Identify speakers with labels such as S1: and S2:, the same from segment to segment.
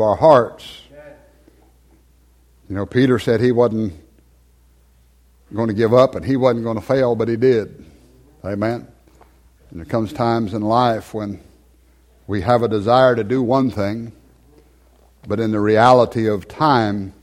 S1: of our hearts. You know, Peter said he wasn't going to give up and he wasn't going to fail, but he did. Amen. And there comes times in life when we have a desire to do one thing, but in the reality of time,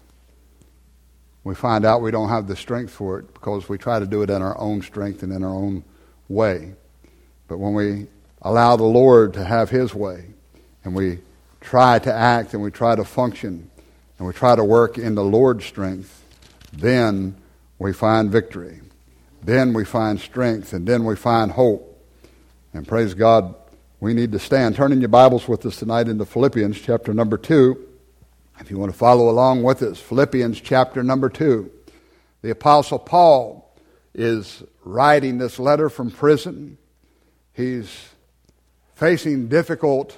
S1: we find out we don't have the strength for it because we try to do it in our own strength and in our own way. But when we allow the Lord to have His way, and we try to act and we try to function, and we try to work in the Lord's strength, then we find victory. Then we find strength, and then we find hope. And praise God, we need to stand. Turn in your Bibles with us tonight into Philippians chapter number 2. If you want to follow along with us, Philippians chapter number 2. The Apostle Paul is writing this letter from prison. He's facing difficult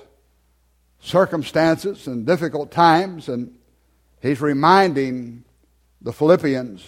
S1: circumstances and difficult times, and he's reminding the Philippians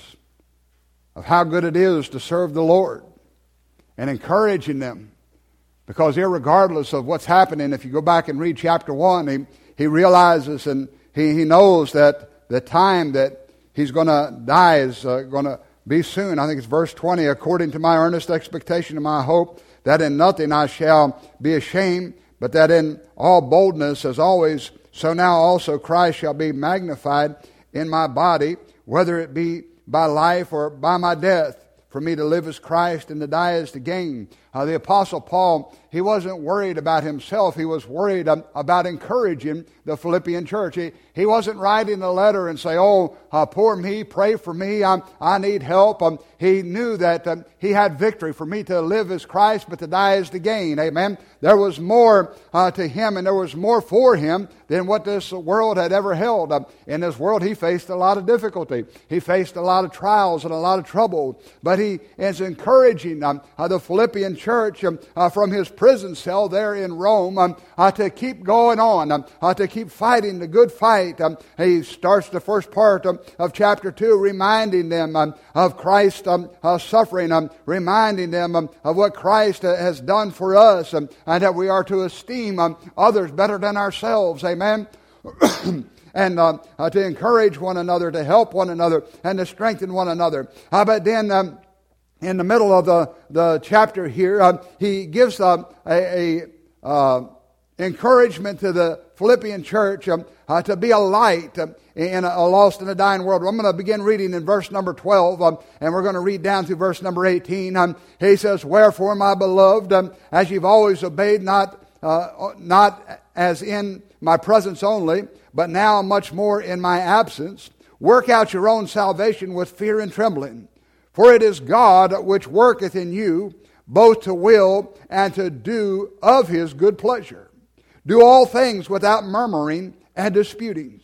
S1: of how good it is to serve the Lord and encouraging them. Because irregardless of what's happening, if you go back and read chapter 1, he realizes and he knows that the time that he's going to die is going to be soon. I think it's verse 20, according to my earnest expectation and my hope, that in nothing I shall be ashamed, but that in all boldness, as always, so now also Christ shall be magnified in my body, whether it be by life or by my death. For me to live as Christ and to die as to gain. The Apostle Paul, he wasn't worried about himself. He was worried about encouraging the Philippian church. He wasn't writing a letter and say, poor me, pray for me, I need help. He knew that he had victory. For me to live as Christ, but to die as to gain. Amen. There was more to him, and there was more for him than what this world had ever held. In this world, he faced a lot of difficulty. He faced a lot of trials and a lot of trouble. But he is encouraging the Philippian church from his prison cell there in Rome to keep going on, to keep fighting the good fight. He starts the first part of chapter 2 reminding them of Christ's suffering, reminding them of what Christ has done for us, and that we are to esteem others better than ourselves. Amen. And to encourage one another, to help one another, and to strengthen one another. But then in the middle of the chapter here, he gives a encouragement to the Philippian church to be a light in a lost and a dying world. I'm going to begin reading in verse number 12, and we're going to read down through verse number 18. He says, "Wherefore, my beloved, as you've always obeyed, not as in my presence only, but now much more in my absence, work out your own salvation with fear and trembling. For it is God which worketh in you, both to will and to do of His good pleasure. Do all things without murmuring and disputing."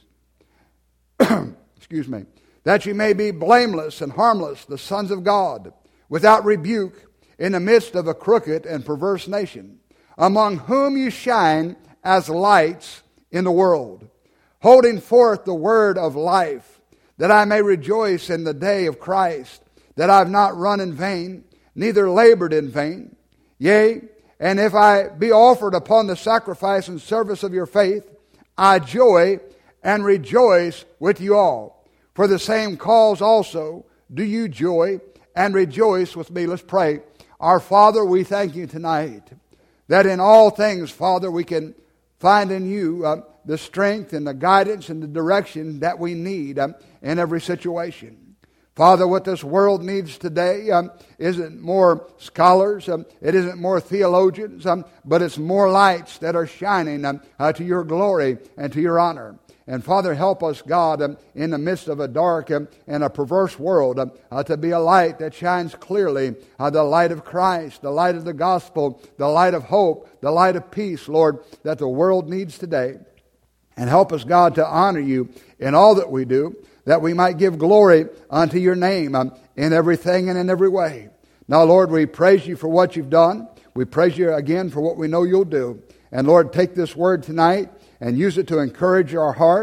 S1: Excuse me. "That ye may be blameless and harmless, the sons of God, without rebuke, in the midst of a crooked and perverse nation, among whom ye shine as lights in the world, holding forth the word of life, that I may rejoice in the day of Christ, that I have not run in vain, neither labored in vain. Yea, and if I be offered upon the sacrifice and service of your faith, I joy and rejoice with you all. For the same cause also do you joy and rejoice with me." Let's pray. Our Father, we thank you tonight that in all things, Father, we can find in you the strength and the guidance and the direction that we need in every situation. Father, what this world needs today isn't more scholars, it isn't more theologians, but it's more lights that are shining to your glory and to your honor. And Father, help us, God, in the midst of a dark and a perverse world, to be a light that shines clearly, the light of Christ, the light of the gospel, the light of hope, the light of peace, Lord, that the world needs today. And help us, God, to honor you in all that we do, that we might give glory unto your name in everything and in every way. Now, Lord, we praise you for what you've done. We praise you again for what we know you'll do. And Lord, take this word tonight and use it to encourage our hearts.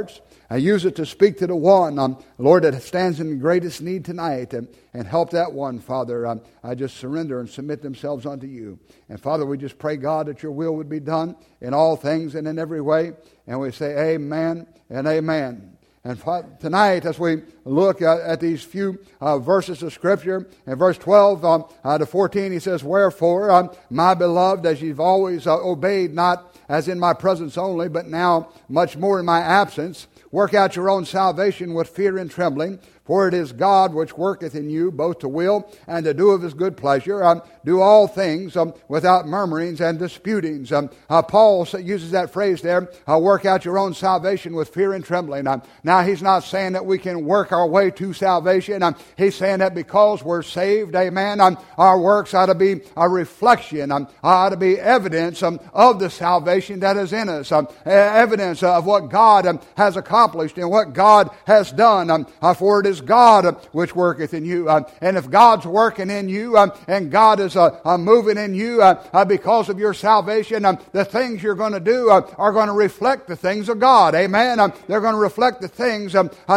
S1: Use it to speak to the one, Lord, that stands in the greatest need tonight. And help that one, Father. I just surrender and submit themselves unto you. And Father, we just pray, God, that your will would be done in all things and in every way. And we say amen and amen. And tonight, as we look at these few verses of Scripture, in verse 12 to 14, he says, "Wherefore, my beloved, as you've always obeyed, not as in my presence only, but now much more in my absence, work out your own salvation with fear and trembling. For it is God which worketh in you both to will and to do of his good pleasure. Do all things without murmurings and disputings." Paul uses that phrase there, work out your own salvation with fear and trembling. Now he's not saying that we can work our way to salvation. He's saying that because we're saved, amen, our works ought to be a reflection, ought to be evidence of the salvation that is in us, evidence of what God has accomplished and what God has done. For it is God which worketh in you. And if God's working in you and God is moving in you because of your salvation, the things you're going to do are going to reflect the things of God. Amen. They're going to reflect the things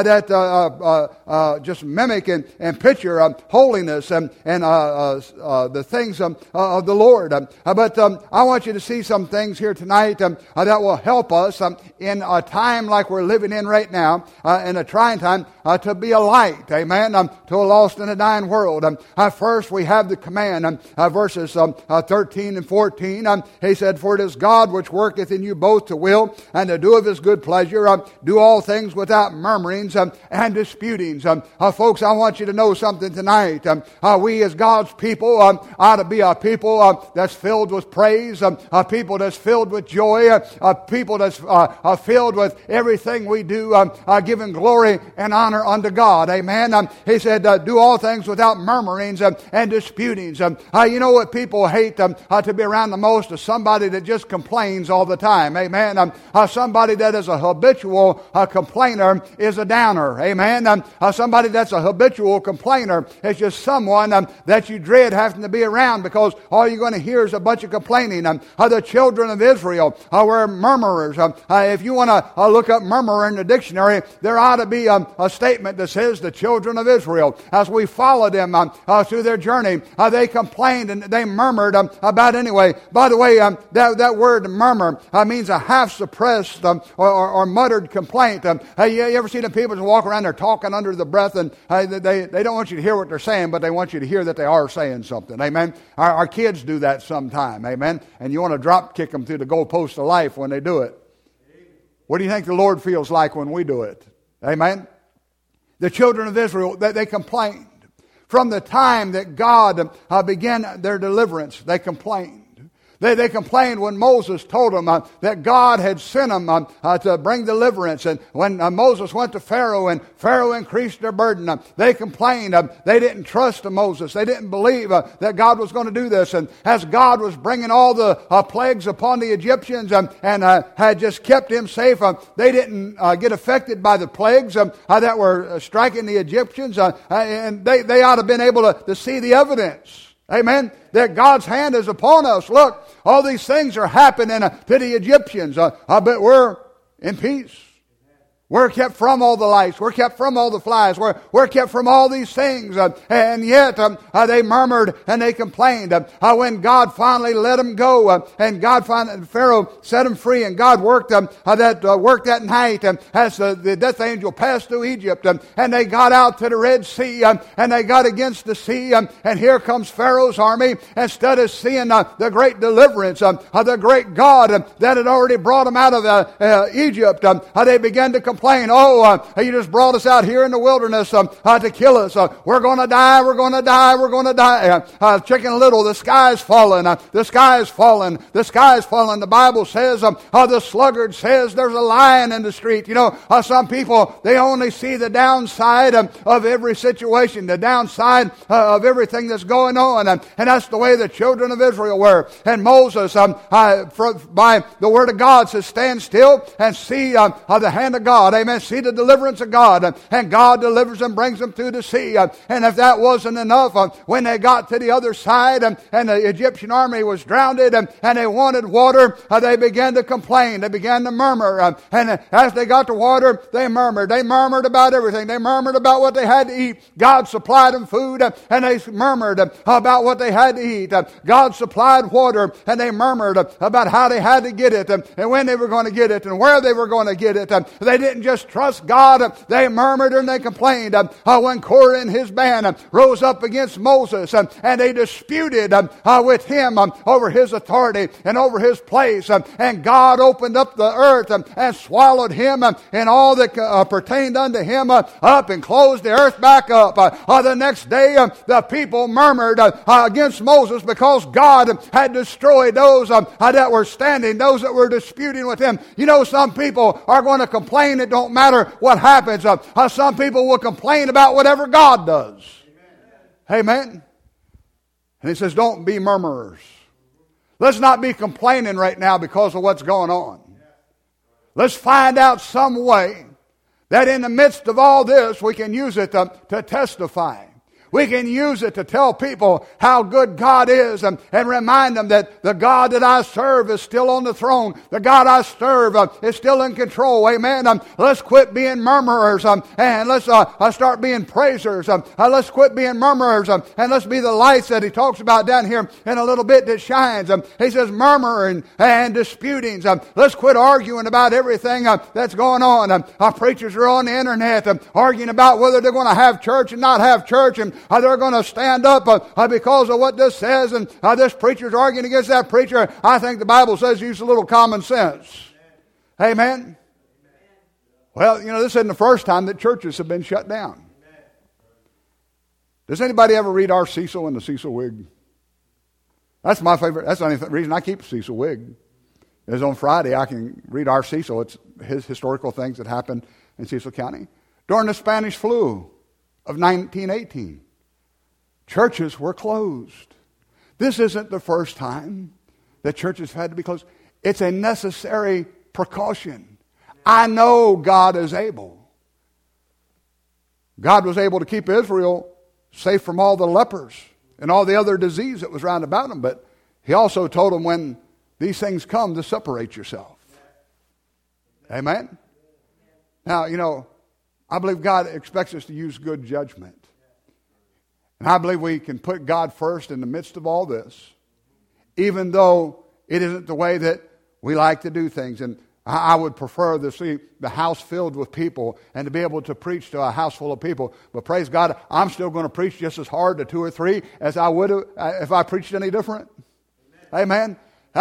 S1: that just mimic and picture holiness and the things of the Lord. But I want you to see some things here tonight that will help us in a time like we're living in right now, in a trying time, to be a light, amen, to a lost and a dying world. First, we have the command, verses 13 and 14. He said, "For it is God which worketh in you both to will and to do of his good pleasure. Do all things without murmurings and disputings." Folks, I want you to know something tonight. We as God's people ought to be a people that's filled with praise, a people that's filled with joy, a people that's filled with everything we do, giving glory and honor unto God. Amen. He said, do all things without murmurings and disputings. You know what people hate to be around the most is somebody that just complains all the time. Amen. Somebody that is a habitual complainer is a downer. Amen. Somebody that's a habitual complainer is just someone that you dread having to be around, because all you're going to hear is a bunch of complaining. The children of Israel were murmurers. If you want to look up murmurer in the dictionary, there ought to be a statement that says the children of Israel, as we followed them through their journey, they complained and they murmured about anyway. By the way, that word murmur means a half-suppressed or muttered complaint. You ever seen the people that walk around there talking under the breath, and they don't want you to hear what they're saying, but they want you to hear that they are saying something. Amen. Our kids do that sometime. Amen. And you want to drop kick them through the goalpost of life when they do it. What do you think the Lord feels like when we do it? Amen. The children of Israel, they complained. From the time that God began their deliverance, they complained. They complained when Moses told them that God had sent them to bring deliverance. And when Moses went to Pharaoh and Pharaoh increased their burden, they complained. They didn't trust Moses. They didn't believe that God was going to do this. And as God was bringing all the plagues upon the Egyptians and had just kept them safe, they didn't get affected by the plagues that were striking the Egyptians. And they ought to have been able to see the evidence. Amen. That God's hand is upon us. Look, all these things are happening to the Egyptians, but we're in peace. We're kept from all the lice. We're kept from all the flies. We're kept from all these things. And yet they murmured and they complained. When God finally let them go, and Pharaoh set them free, and God worked that night as the death angel passed through Egypt, and they got out to the Red Sea, and they got against the sea, and here comes Pharaoh's army. Instead of seeing the great deliverance of the great God that had already brought them out of Egypt, they began to complain. You just brought us out here in the wilderness to kill us. We're going to die, we're going to die, we're going to die. Chicken Little, the sky's falling, the sky's falling, the sky's falling. The Bible says, the sluggard says there's a lion in the street. You know, some people, they only see the downside of every situation, the downside of everything that's going on. And that's the way the children of Israel were. And Moses, by the word of God, says, stand still and see the hand of God. God. Amen. See the deliverance of God. And God delivers them, brings them through the sea. And if that wasn't enough, when they got to the other side and the Egyptian army was drowned and they wanted water, they began to complain. They began to murmur. And as they got to water, they murmured. They murmured about everything. They murmured about what they had to eat. God supplied them food, and they murmured about what they had to eat. God supplied water, and they murmured about how they had to get it, and when they were going to get it, and where they were going to get it. They didn't just trust God. They murmured and they complained. When Korah and his band rose up against Moses, and they disputed with him over his authority and over his place, and God opened up the earth and swallowed him and all that pertained unto him up and closed the earth back up. The next day, the people murmured against Moses because God had destroyed those that were standing, those that were disputing with him. You know, some people are going to complain. It don't matter what happens. Some people will complain about whatever God does. Amen. And he says, don't be murmurers. Let's not be complaining right now because of what's going on. Let's find out some way that in the midst of all this, we can use it to testify. We can use it to tell people how good God is and remind them that the God that I serve is still on the throne. The God I serve is still in control. Amen. Let's quit being murmurers and let's start being praisers. Let's quit being murmurers and let's be the lights that he talks about down here in a little bit that shines. He says murmuring and disputings. Let's quit arguing about everything that's going on. Our preachers are on the internet arguing about whether they're going to have church and not have church, and they're going to stand up because of what this says, and this preacher's arguing against that preacher. I think the Bible says use a little common sense. Amen? Well, you know, this isn't the first time that churches have been shut down. Does anybody ever read R. Cecil in the Cecil wig? That's my favorite. That's the only reason I keep a Cecil wig. Is on Friday I can read R. Cecil. It's his historical things that happened in Cecil County during the Spanish flu of 1918. Churches were closed. This isn't the first time that churches have had to be closed. It's a necessary precaution. I know God is able. God was able to keep Israel safe from all the lepers and all the other disease that was round about them, but he also told them when these things come to separate yourself. Amen? Now, you know, I believe God expects us to use good judgment. And I believe we can put God first in the midst of all this, even though it isn't the way that we like to do things. And I would prefer to see the house filled with people and to be able to preach to a house full of people. But praise God, I'm still going to preach just as hard to 2 or 3 as I would if I preached any different. Amen.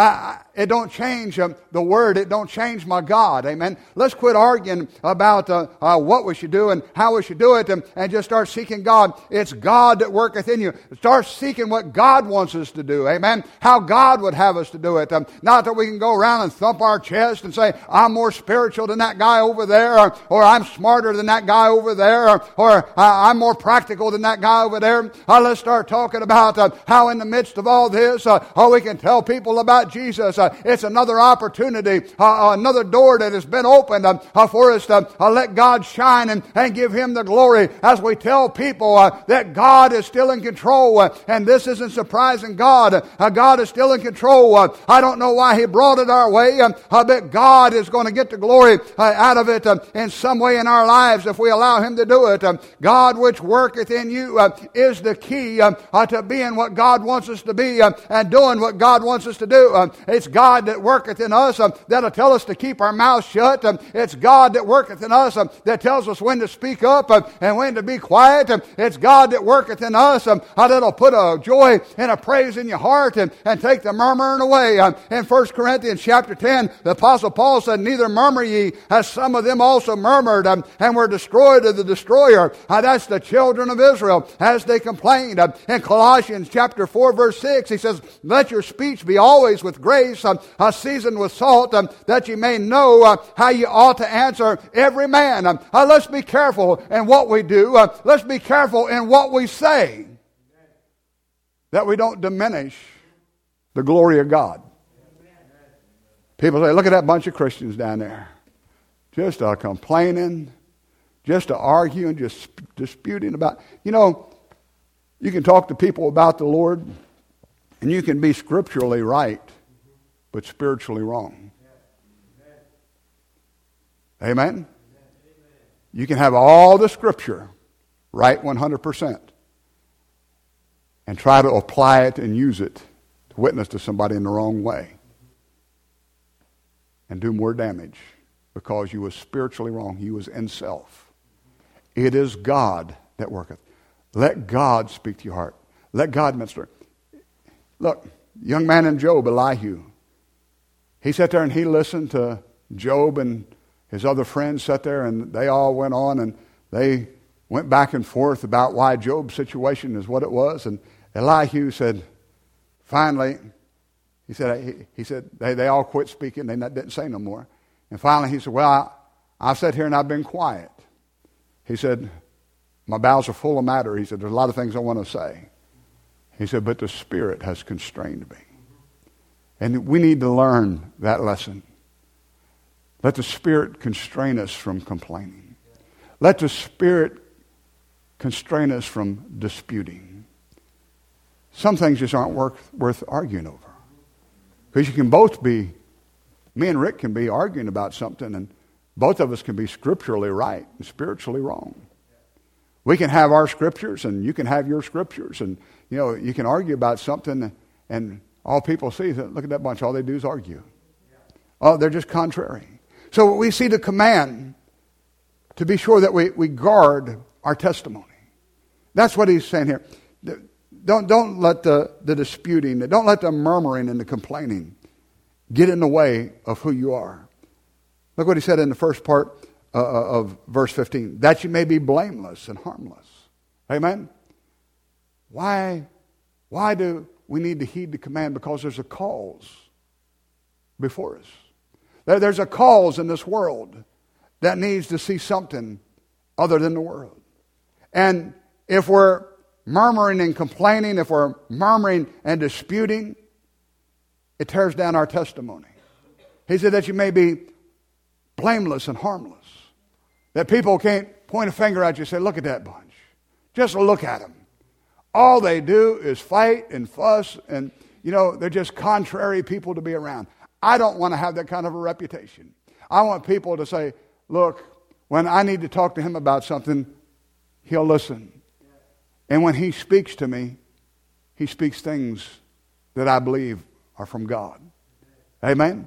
S1: It don't change the word. It don't change my God. Amen. Let's quit arguing about what we should do and how we should do it and just start seeking God. It's God that worketh in you. Start seeking what God wants us to do. Amen. How God would have us to do it. Not that we can go around and thump our chest and say, I'm more spiritual than that guy over there, or I'm smarter than that guy over there, or I'm more practical than that guy over there. Let's start talking about how in the midst of all this, we can tell people about Jesus. It's another opportunity, another door that has been opened for us to let God shine and give Him the glory as we tell people that God is still in control. And this isn't surprising God. God is still in control. I don't know why He brought it our way, but God is going to get the glory out of it in some way in our lives if we allow Him to do it. God which worketh in you is the key to being what God wants us to be and doing what God wants us to do. It's God that worketh in us that'll tell us to keep our mouths shut. It's God that worketh in us that tells us when to speak up and when to be quiet. It's God that worketh in us that'll put a joy and a praise in your heart and take the murmuring away. In 1 Corinthians chapter 10, the Apostle Paul said, neither murmur ye, as some of them also murmured and were destroyed of the destroyer. That's the children of Israel as they complained. In Colossians chapter 4 verse 6, he says, let your speech be always with grace, seasoned with salt, that you may know how you ought to answer every man. Let's be careful in what we do. Let's be careful in what we say, that we don't diminish the glory of God. People say, look at that bunch of Christians down there. just complaining, just arguing, just disputing about. You know, you can talk to people about the Lord, and you can be scripturally right, but spiritually wrong. Amen? You can have all the scripture right 100% and try to apply it and use it to witness to somebody in the wrong way and do more damage because you was spiritually wrong. You was in self. It is God that worketh. Let God speak to your heart. Let God minister. Look, young man in Job, Elihu, he sat there and he listened to Job, and his other friends sat there and they all went on and they went back and forth about why Job's situation is what it was. And Elihu said, finally, he said they all quit speaking. They didn't say no more. And finally he said, well, I've sat here and I've been quiet. He said, my bowels are full of matter. He said, there's a lot of things I want to say. He said, but the Spirit has constrained me. And we need to learn that lesson. Let the Spirit constrain us from complaining. Let the Spirit constrain us from disputing. Some things just aren't worth arguing over. Because you can both be, me and Rick can be arguing about something, and both of us can be scripturally right and spiritually wrong. We can have our scriptures, and you can have your scriptures, and you can argue about something, and all people see is, look at that bunch, all they do is argue. Oh, they're just contrary. So we see the command to be sure that we guard our testimony. That's what he's saying here. Don't let the disputing, don't let the murmuring and the complaining get in the way of who you are. Look what he said in the first part of verse 15. That you may be blameless and harmless. Amen? Why do we need to heed the command? Because there's a cause before us. There's a cause in this world that needs to see something other than the world. And if we're murmuring and complaining, if we're murmuring and disputing, it tears down our testimony. He said that you may be blameless and harmless. That people can't point a finger at you and say, look at that bunch. Just look at them. All they do is fight and fuss, and they're just contrary people to be around. I don't want to have that kind of a reputation. I want people to say, look, when I need to talk to him about something, he'll listen. And when he speaks to me, he speaks things that I believe are from God. Amen?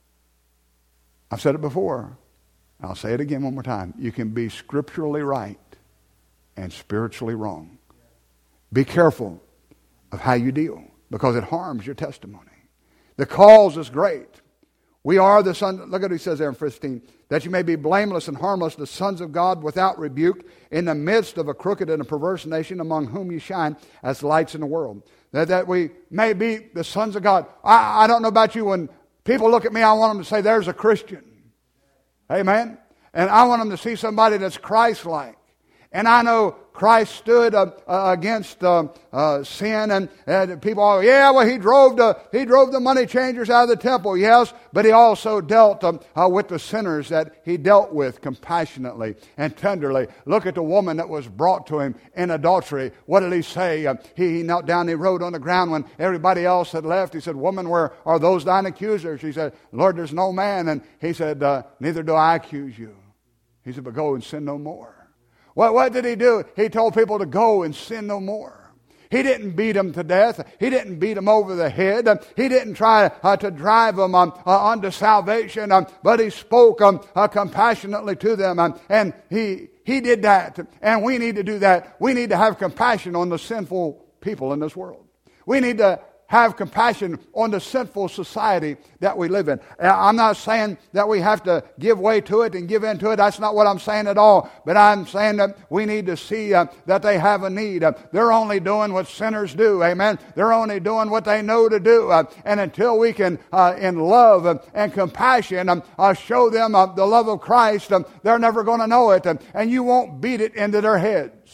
S1: I've said it before. I'll say it again one more time. You can be scripturally right and spiritually wrong. Be careful of how you deal, because it harms your testimony. The cause is great. We are the sons. Look at what he says there in 15. That you may be blameless and harmless, the sons of God without rebuke, in the midst of a crooked and a perverse nation, among whom you shine as lights in the world. That we may be the sons of God. I don't know about you. When people look at me, I want them to say, there's a Christian. Amen? And I want them to see somebody that's Christ-like. And I know Christ stood against sin, and people, he drove the money changers out of the temple, yes, but he also dealt with the sinners that he dealt with compassionately and tenderly. Look at the woman that was brought to him in adultery. What did he say? He knelt down, he wrote on the ground when everybody else had left. He said, woman, where are those thine accusers? She said, Lord, there's no man. And he said, neither do I accuse you. He said, but go and sin no more. What did he do? He told people to go and sin no more. He didn't beat them to death. He didn't beat them over the head. He didn't try to drive them unto salvation, but he spoke compassionately to them. And he did that. And we need to do that. We need to have compassion on the sinful people in this world. We need to have compassion on the sinful society that we live in. I'm not saying that we have to give way to it and give in to it. That's not what I'm saying at all. But I'm saying that we need to see that they have a need. They're only doing what sinners do. Amen. They're only doing what they know to do. And until we can, in love and compassion, show them the love of Christ, they're never going to know it. And you won't beat it into their heads.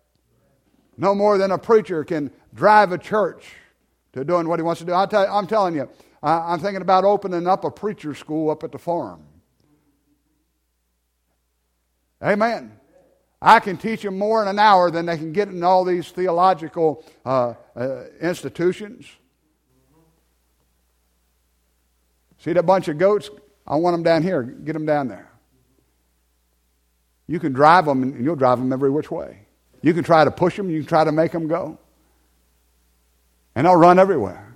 S1: No more than a preacher can drive a church to doing what he wants to do. I'm telling you, I'm thinking about opening up a preacher school up at the farm. Amen. I can teach them more in an hour than they can get in all these theological institutions. See that bunch of goats? I want them down here. Get them down there. You can drive them, and you'll drive them every which way. You can try to push them. You can try to make them go. And they'll run everywhere.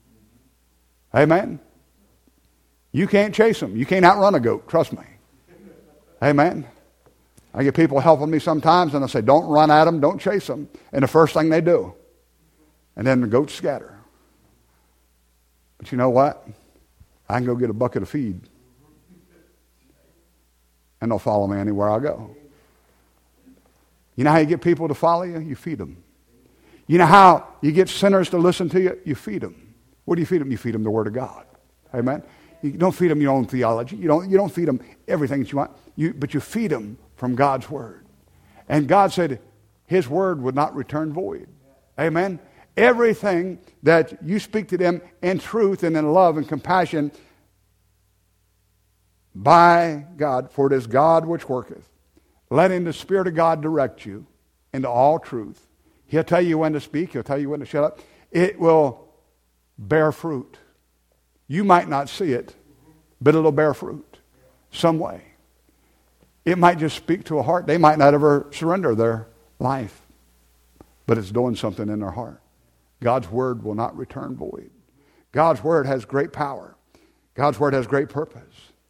S1: Amen. You can't chase them. You can't outrun a goat. Trust me. Amen. I get people helping me sometimes, and I say, don't run at them, don't chase them. And the first thing they do. And then the goats scatter. But you know what? I can go get a bucket of feed. And they'll follow me anywhere I go. You know how you get people to follow you? You feed them. You know how you get sinners to listen to you? You feed them. What do you feed them? You feed them the Word of God. Amen? You don't feed them your own theology. You don't feed them everything that you want. But you feed them from God's Word. And God said His Word would not return void. Amen? Everything that you speak to them in truth and in love and compassion by God, for it is God which worketh. Letting the Spirit of God direct you into all truth. He'll tell you when to speak. He'll tell you when to shut up. It will bear fruit. You might not see it, but it'll bear fruit some way. It might just speak to a heart. They might not ever surrender their life, but it's doing something in their heart. God's Word will not return void. God's Word has great power. God's Word has great purpose.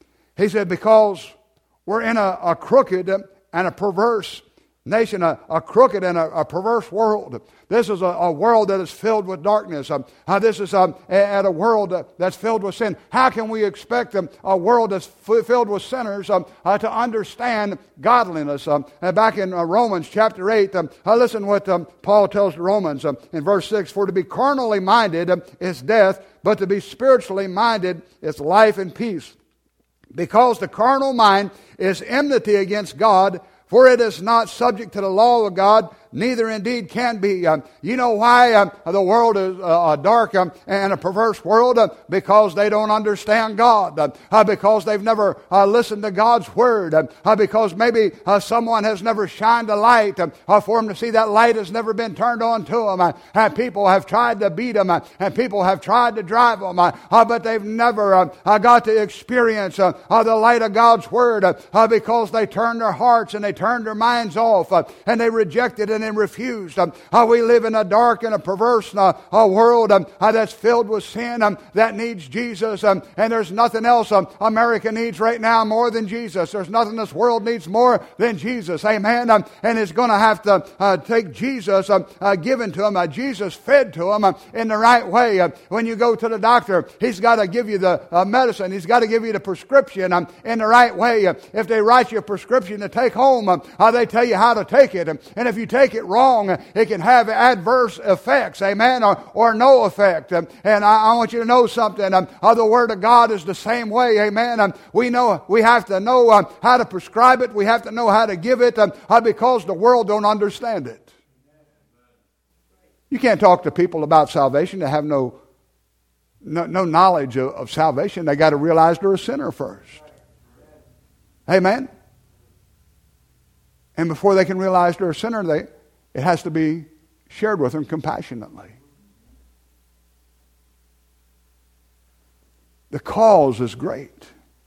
S1: He said, because we're in a crooked and a perverse nation, a crooked and a perverse world. This is a world that is filled with darkness. This is at a world that's filled with sin. How can we expect a world that's filled with sinners to understand godliness? Back in Romans chapter 8, listen what Paul tells the Romans in verse 6. For to be carnally minded is death, but to be spiritually minded is life and peace. Because the carnal mind is enmity against God, for it is not subject to the law of God, neither indeed can be. You know why the world is a dark and a perverse world? Because they don't understand God. Because they've never listened to God's Word. Because maybe someone has never shined a light for them to see. That light has never been turned on to them. And people have tried to beat them. And people have tried to drive them. But they've never got to experience the light of God's Word. Because they turned their hearts and they turned their minds off. And they rejected it and refused. We live in a dark and a perverse world that's filled with sin that needs Jesus. And there's nothing else America needs right now more than Jesus. There's nothing this world needs more than Jesus. Amen. And it's going to have to take Jesus given to them, Jesus fed to them in the right way. When you go to the doctor, he's got to give you the medicine. He's got to give you the prescription in the right way. If they write you a prescription to take home, they tell you how to take it. And if you take it wrong, it can have adverse effects, amen, or no effect. And I want you to know something. The Word of God is the same way, amen. We have to know how to prescribe it. We have to know how to give it because the world don't understand it. You can't talk to people about salvation that have no knowledge of salvation. They got to realize they're a sinner first. Amen. And before they can realize they're a sinner, it has to be shared with them compassionately. The cause is great.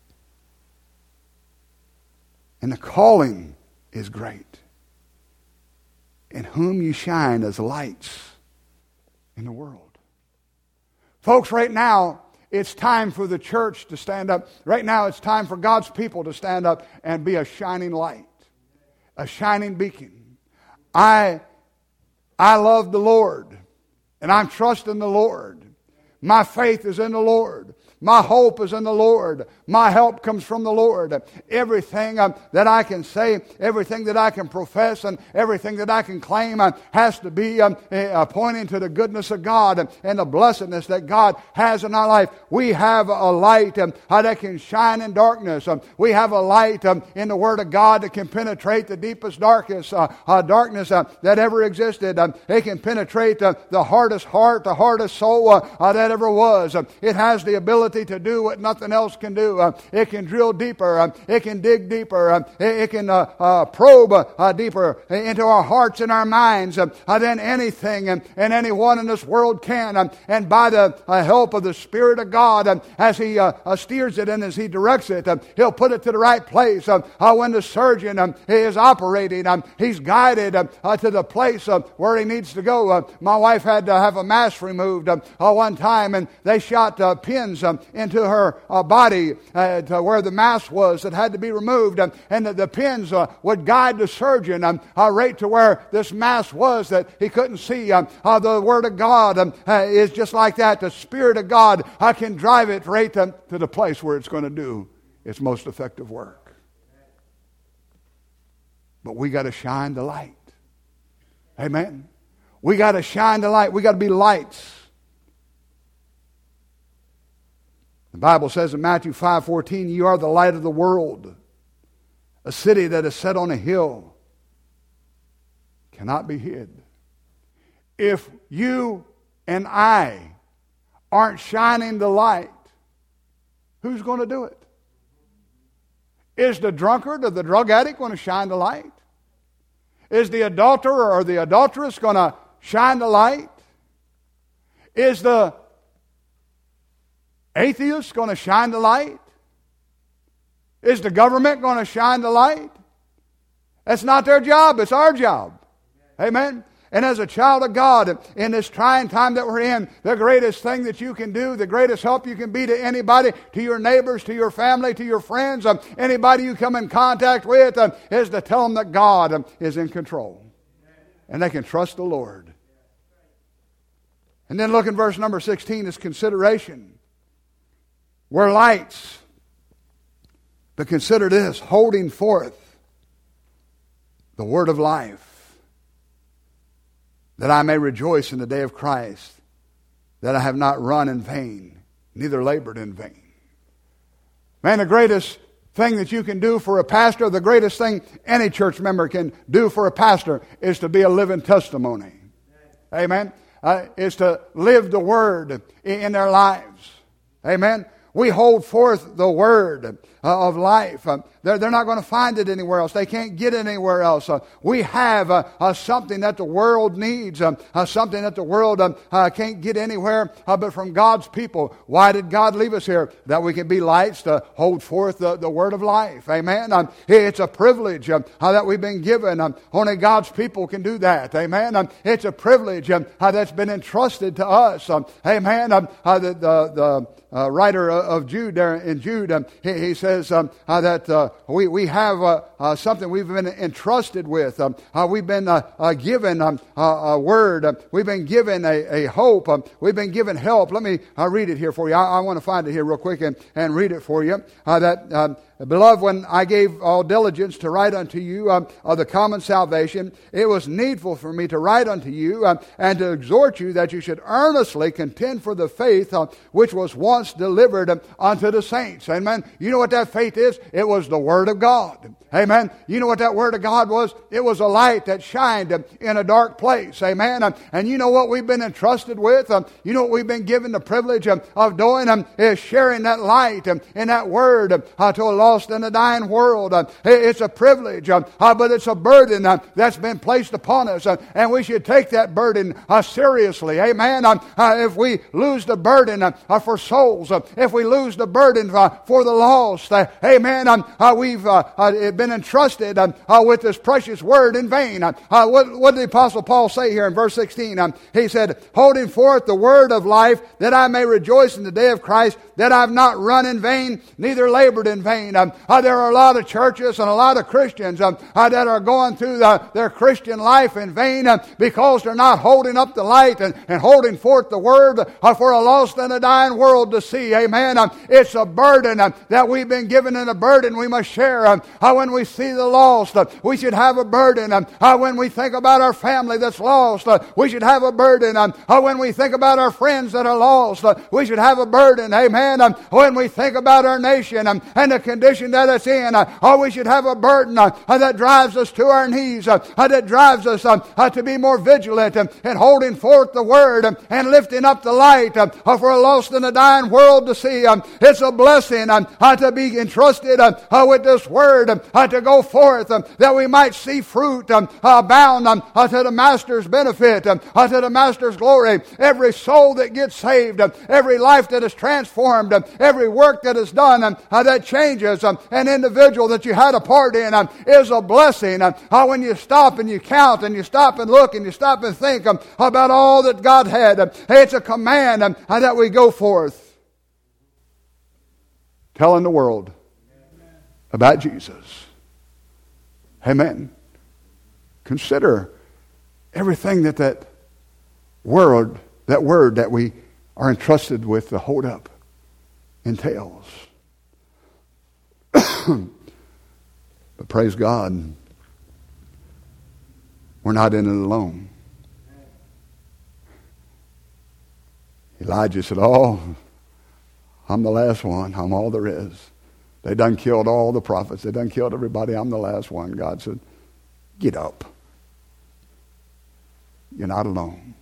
S1: And the calling is great. In whom you shine as lights in the world. Folks, right now, it's time for the church to stand up. Right now, it's time for God's people to stand up and be a shining light. A shining beacon. I love the Lord, and I'm trusting the Lord. My faith is in the Lord. My hope is in the Lord. My help comes from the Lord. Everything that I can say, everything that I can profess, and everything that I can claim has to be pointing to the goodness of God and the blessedness that God has in our life. We have a light that can shine in darkness. We have a light in the Word of God that can penetrate the deepest darkness that ever existed. It can penetrate the hardest heart, the hardest soul that ever was. It has the ability ability to do what nothing else can do. It can drill deeper. It can dig deeper. It can probe deeper into our hearts and our minds than anything and anyone in this world can. And by the help of the Spirit of God, as He steers it and as He directs it, He'll put it to the right place. When the surgeon is operating, he's guided to the place where he needs to go. My wife had to have a mass removed one time, and they shot pins into her body to where the mass was that had to be removed, and the pins would guide the surgeon right to where this mass was that he couldn't see. The Word of God is just like that. The Spirit of God can drive it right to the place where it's going to do its most effective work. But we got to shine the light. Amen. We got to shine the light. We got to be lights. The Bible says in Matthew 5:14, "You are the light of the world. A city that is set on a hill cannot be hid." If you and I aren't shining the light, who's going to do it? Is the drunkard or the drug addict going to shine the light? Is the adulterer or the adulteress going to shine the light? Is the atheist going to shine the light? Is the government going to shine the light? That's not their job. It's our job. Amen. And as a child of God, in this trying time that we're in, the greatest thing that you can do, the greatest help you can be to anybody, to your neighbors, to your family, to your friends, anybody you come in contact with, is to tell them that God is in control. And they can trust the Lord. And then look in verse number 16, is consideration. We're lights. But consider this, holding forth the word of life, that I may rejoice in the day of Christ, that I have not run in vain, neither labored in vain. Man, the greatest thing that you can do for a pastor, the greatest thing any church member can do for a pastor, is to be a living testimony. Amen. Is to live the word in their lives. Amen. We hold forth the word of life. They're not going to find it anywhere else. They can't get it anywhere else. We have something that the world needs, something that the world can't get anywhere but from God's people. Why did God leave us here? That we can be lights to hold forth the word of life. Amen. It's a privilege that we've been given. Only God's people can do that. Amen. It's a privilege that's been entrusted to us. Amen. The writer of Jude there in Jude, he says that we have something we've been entrusted with. We've been given a word. We've been given a hope. We've been given help. Let me read it here for you. I want to find it here real quick and read it for you. Beloved, when I gave all diligence to write unto you of the common salvation, it was needful for me to write unto you and to exhort you that you should earnestly contend for the faith which was once delivered unto the saints. Amen. You know what that faith is? It was the Word of God. Amen. You know what that Word of God was? It was a light that shined in a dark place. Amen. And you know what we've been entrusted with? You know what we've been given the privilege of doing? Is sharing that light and that Word to a lost and a dying world. It's a privilege, but it's a burden that's been placed upon us, and we should take that burden seriously. Amen. If we lose the burden for souls, if we lose the burden for the lost, amen, we've been entrusted with this precious word in vain. What did the Apostle Paul say here in verse 16? He said, holding forth the word of life, that I may rejoice in the day of Christ, that I have not run in vain, neither labored in vain. There are a lot of churches and a lot of Christians that are going through their Christian life in vain because they're not holding up the light and holding forth the word for a lost and a dying world to see. Amen. It's a burden that we've been given, and a burden we must share. When we see the lost, we should have a burden. When we think about our family that's lost, we should have a burden. When we think about our friends that are lost, we should have a burden. Amen. When we think about our nation and the condition that it's in, we should have a burden that drives us to our knees, that drives us to be more vigilant in holding forth the word and lifting up the light for a lost and a dying world to see. It's a blessing to be entrusted with this word to go forth that we might see fruit abound to the Master's benefit, to the Master's glory. Every soul that gets saved, every life that is transformed, every work that is done that changes an individual that you had a part in is a blessing. When you stop and you count and you stop and look and you stop and think about all that God had, it's a command that we go forth telling the world about Jesus. Amen. Consider everything that word that we are entrusted with to hold up entails. But praise God, we're not in it alone. Elijah said, I'm the last one. I'm all there is. They done killed all the prophets. They done killed everybody. I'm the last one. God said, get up. You're not alone.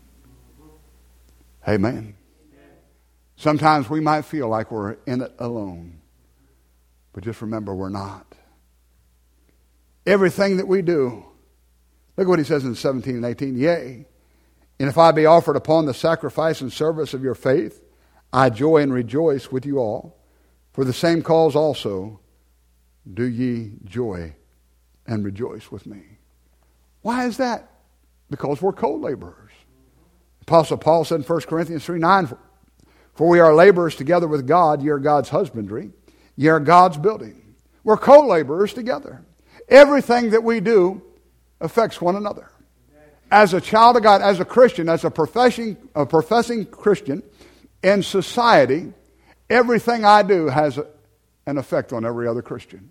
S1: Amen. Sometimes we might feel like we're in it alone. But just remember, we're not. Everything that we do, look what he says in 17 and 18. Yea, and if I be offered upon the sacrifice and service of your faith, I joy and rejoice with you all. For the same cause also do ye joy and rejoice with me. Why is that? Because we're co-laborers. Apostle Paul said in 1 Corinthians 3:9, for we are laborers together with God, ye are God's husbandry, ye are God's building. We're co-laborers together. Everything that we do affects one another. As a child of God, as a Christian, as a professing Christian in society, everything I do has an effect on every other Christian.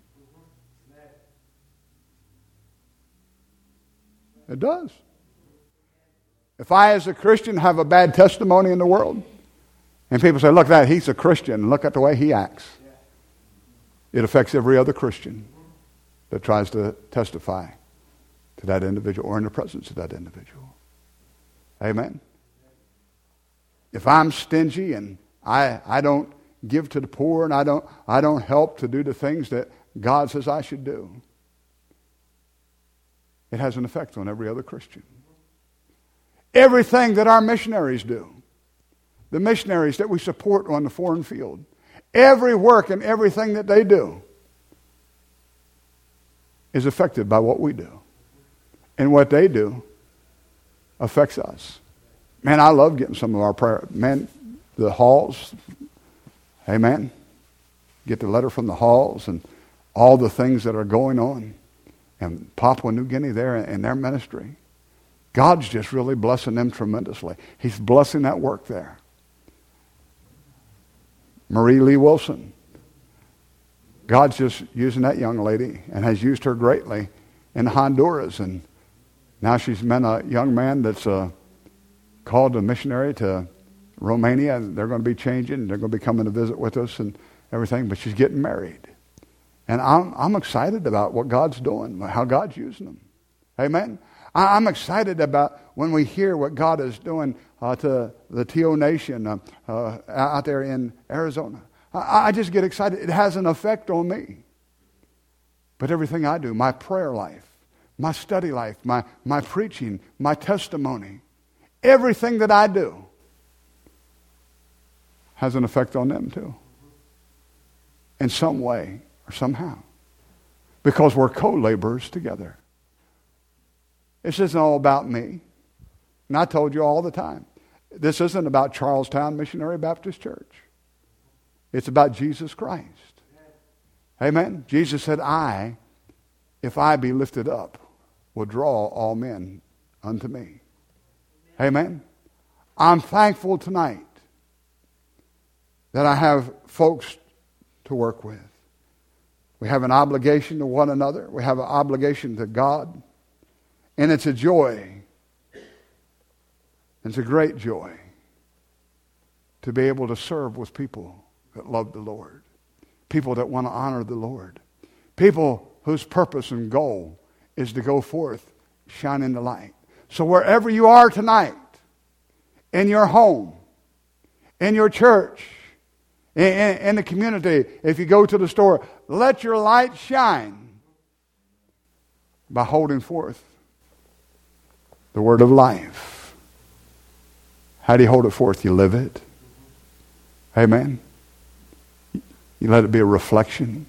S1: It does. If I, as a Christian, have a bad testimony in the world, and people say, look, he's a Christian, look at the way he acts, it affects every other Christian that tries to testify to that individual or in the presence of that individual. Amen. If I'm stingy and I don't give to the poor and I don't help to do the things that God says I should do, it has an effect on every other Christian. Everything that our missionaries do, the missionaries that we support on the foreign field, every work and everything that they do is affected by what we do. And what they do affects us. Man, I love getting some of our prayer. Man, the halls, amen. Get the letter from the halls and all the things that are going on. And Papua New Guinea there in their ministry. God's just really blessing them tremendously. He's blessing that work there. Marie Lee Wilson. God's just using that young lady and has used her greatly in Honduras. And now she's met a young man that's called a missionary to Romania. They're going to be changing. They're going to be coming to visit with us and everything. But she's getting married. And I'm excited about what God's doing, how God's using them. Amen. I'm excited about when we hear what God is doing to the Teal Nation out there in Arizona. I just get excited. It has an effect on me. But everything I do, my prayer life, my study life, my preaching, my testimony, everything that I do has an effect on them too. In some way or somehow. Because we're co-laborers together. This isn't all about me. And I told you all the time. This isn't about Charlestown Missionary Baptist Church. It's about Jesus Christ. Amen. Jesus said, if I be lifted up, will draw all men unto me. Amen. I'm thankful tonight that I have folks to work with. We have an obligation to one another. We have an obligation to God. And it's a joy. It's a great joy to be able to serve with people that love the Lord. People that want to honor the Lord. People whose purpose and goal is to go forth, shining the light. So wherever you are tonight, in your home, in your church, in the community, if you go to the store, let your light shine by holding forth the word of life. How do you hold it forth? You live it. Amen. You let it be a reflection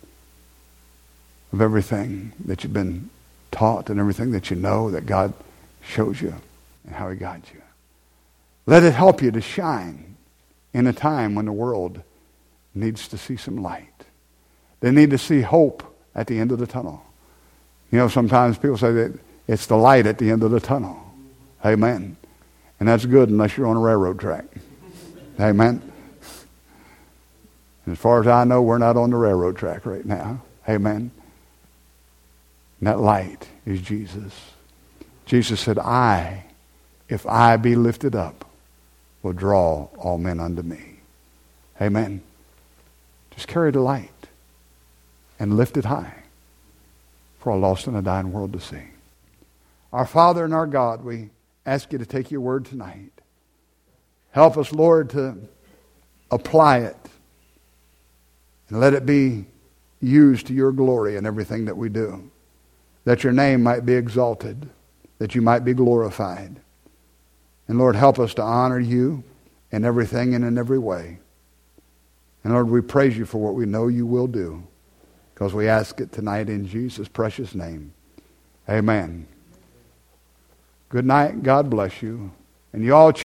S1: of everything that you've been taught and everything that you know that God shows you and how He guides you. Let it help you to shine in a time when the world needs to see some light. They need to see hope at the end of the tunnel. You know, sometimes people say that it's the light at the end of the tunnel. Amen. And that's good unless you're on a railroad track. Amen. And as far as I know, we're not on the railroad track right now. Amen. And that light is Jesus. Jesus said, if I be lifted up, will draw all men unto me. Amen. Just carry the light and lift it high for a lost and a dying world to see. Our Father and our God, we ask you to take your word tonight. Help us, Lord, to apply it and let it be used to your glory in everything that we do. That your name might be exalted, that you might be glorified. And Lord, help us to honor you in everything and in every way. And Lord, we praise you for what we know you will do, because we ask it tonight in Jesus' precious name. Amen. Good night. God bless you. And you all